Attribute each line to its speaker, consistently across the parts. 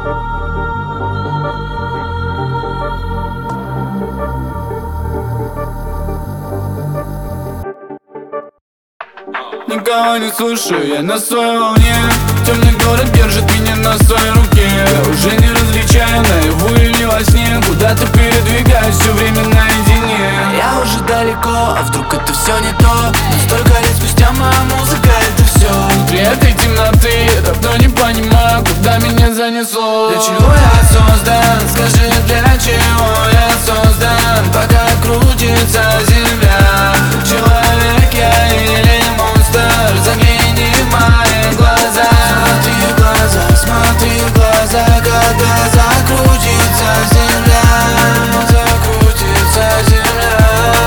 Speaker 1: Никого не слушаю, я на своей волне. Темный город держит меня на своей руке. Я уже не различаю, наяву или во сне. Куда-то передвигаюсь все время наедине.
Speaker 2: Я уже далеко, а вдруг это все не то? Но столько лет спустя моя музыка — это все.
Speaker 1: Внутри этой темноты я давно не понимаю, куда меня занесло.
Speaker 2: Для чего я создан? Скажи, для чего я создан? Пока крутится земля. Человек я или монстр? Загляни в мои глаза. Смотри в глаза, когда закрутится земля. Закрутится земля.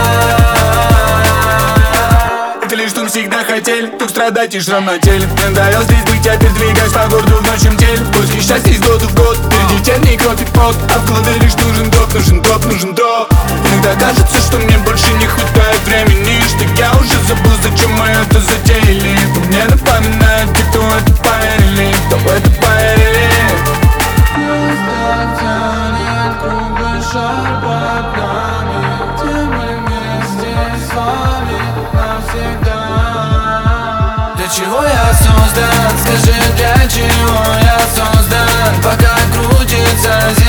Speaker 1: Это лишь что всегда хотели, тут страдать и шрам на теле. Надоело здесь быть, теперь двигаюсь по городу в ночном теле. Поиски счастья из года в год, впереди тернии, кровь и пот. А в голове лишь нужен дроп, нужен дроп, нужен дроп. Иногда кажется, что мне больше не хватает времени, что я уже забыл, зачем мы это затеяли. Но мне напоминают те, кто это поверили, кто в это поверили.
Speaker 2: Тянет круглый шар под нами, где мы вместе с вами навсегда. Для чего я создан? Скажи, для чего я создан? Пока крутится земля.